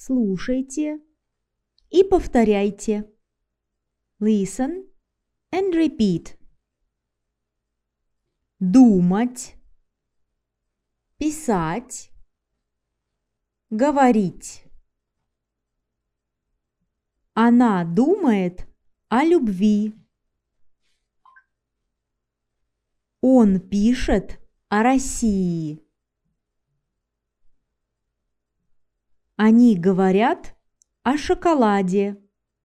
Слушайте и повторяйте. Listen and repeat. Думать, писать, говорить. Она думает о любви. Он пишет о России. Они говорят о шоколаде.